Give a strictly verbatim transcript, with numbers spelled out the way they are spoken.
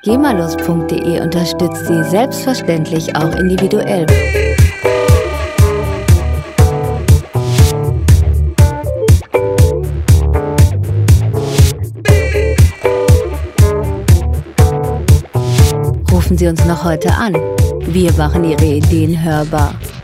gemalos punkt de unterstützt Sie selbstverständlich auch individuell. Rufen Sie uns noch heute an. Wir machen Ihre Ideen hörbar.